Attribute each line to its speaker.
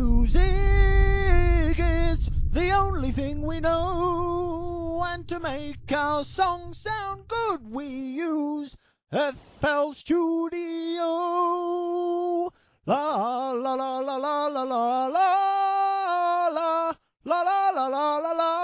Speaker 1: music, it's the only thing we know. And to make our songs sound good, we use FL Studio. La la la la la la la la la la la la la la la.